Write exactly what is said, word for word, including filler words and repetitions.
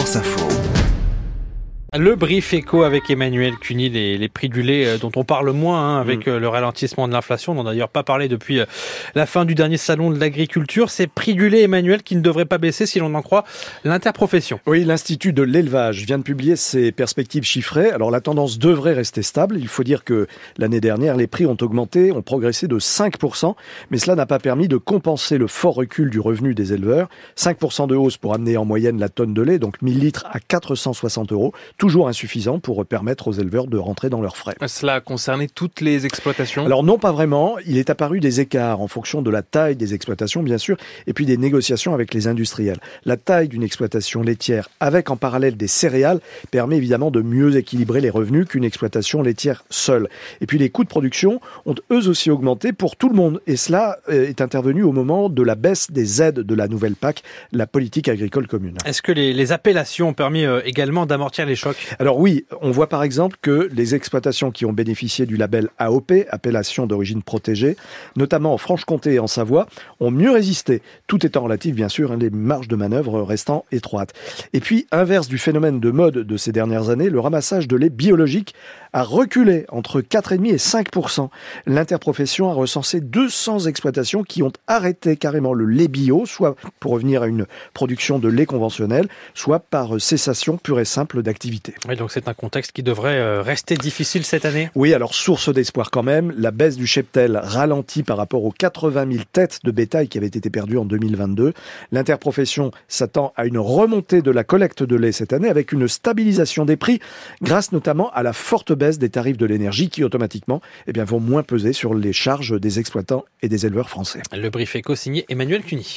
France Info. Le brief éco avec Emmanuel Cuny, les, les prix du lait dont on parle moins hein, avec mmh. le ralentissement de l'inflation. On n'en a d'ailleurs pas parlé depuis la fin du dernier salon de l'agriculture. Ces prix du lait, Emmanuel, qui ne devraient pas baisser si l'on en croit l'interprofession. Oui, l'Institut de l'élevage vient de publier ses perspectives chiffrées. Alors la tendance devrait rester stable. Il faut dire que l'année dernière, les prix ont augmenté, ont progressé de cinq pour cent. Mais cela n'a pas permis de compenser le fort recul du revenu des éleveurs. cinq pour cent de hausse pour amener en moyenne la tonne de lait, donc mille litres à quatre cent soixante euros. Toujours insuffisant pour permettre aux éleveurs de rentrer dans leurs frais. Cela a concerné toutes les exploitations ? Alors non, pas vraiment. Il est apparu des écarts en fonction de la taille des exploitations, bien sûr, et puis des négociations avec les industriels. La taille d'une exploitation laitière, avec en parallèle des céréales, permet évidemment de mieux équilibrer les revenus qu'une exploitation laitière seule. Et puis les coûts de production ont eux aussi augmenté pour tout le monde. Et cela est intervenu au moment de la baisse des aides de la nouvelle P A C, la politique agricole commune. Est-ce que les, les appellations ont permis également d'amortir les chocs ? Alors oui, on voit par exemple que les exploitations qui ont bénéficié du label A O P, appellation d'origine protégée, notamment en Franche-Comté et en Savoie, ont mieux résisté, tout étant relatif bien sûr, hein, les marges de manœuvre restant étroites. Et puis, inverse du phénomène de mode de ces dernières années, le ramassage de lait biologique a reculé entre quatre virgule cinq et cinq pour cent. L'interprofession a recensé deux cents exploitations qui ont arrêté carrément le lait bio, soit pour revenir à une production de lait conventionnel, soit par cessation pure et simple d'activité. Oui, donc c'est un contexte qui devrait rester difficile cette année ? Oui, alors source d'espoir quand même, la baisse du cheptel ralentit par rapport aux quatre-vingt mille têtes de bétail qui avaient été perdues en deux mille vingt-deux. L'interprofession s'attend à une remontée de la collecte de lait cette année avec une stabilisation des prix grâce notamment à la forte baisse des tarifs de l'énergie qui automatiquement eh bien, vont moins peser sur les charges des exploitants et des éleveurs français. Le brief éco signé Emmanuel Cuny.